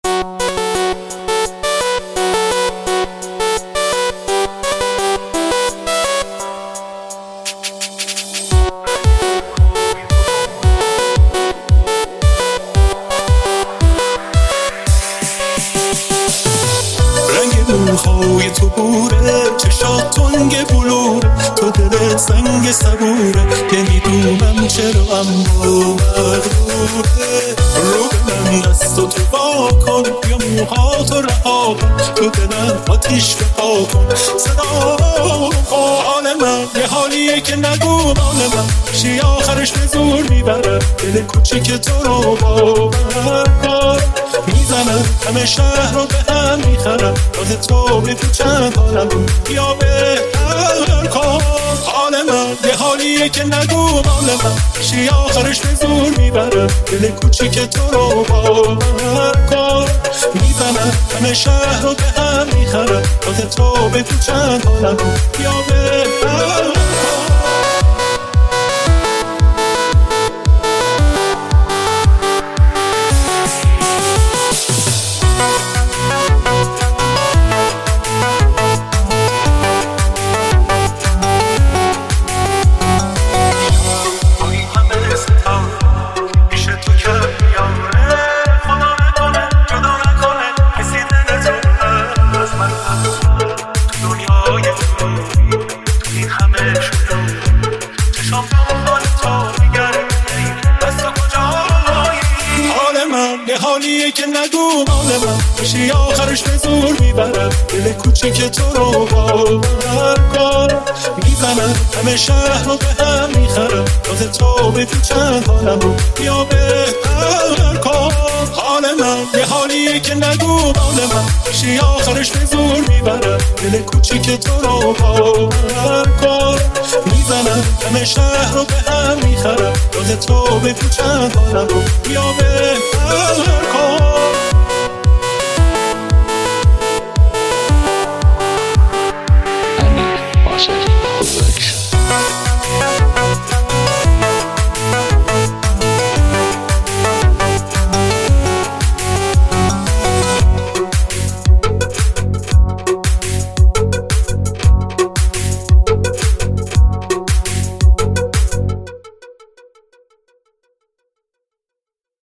موهای تو بوره، چشات تنگ بلوره، تو دل سنگ صبوره، نمیدونم چرا اما مغروره. رو به من دست و تو وا کن، یا موهاتو رها کن، تو دلم آتیش بپا کن. صدا حال من یه حالیه که نگو مال من، چی آخرش به زور میبره، دل کوچیک تو رو باور کن. میزنم همه شهر رو به هم میخرم، راه تو بگو چند حالم رو بیا بهتر کن. حال من یه حالیه که نگو مال من، چی آخرش به زور میبرم، دل کوچیک تو رو باور کن. میزنم همه شهر رو به هم میخرم، راه تو بگو چند حالم رو بیا بهتر کن. یه حالیه که نگو مال من، چی آخرش به زور میبرم، دل کوچیک تو رو باور کن. میزنم همه شهر رو به هم میخرم، راه تو بگو چند حالم رو بیا بهتر کن. حال من یه حالیه که نگو مال من، چی آخرش به زور میبرم، دل کوچیک تو رو باور کن. میزنم همه شهر رو به هم میخرم، راه تو بگو چند حالم رو بیا بهتر کن. امیر باشد.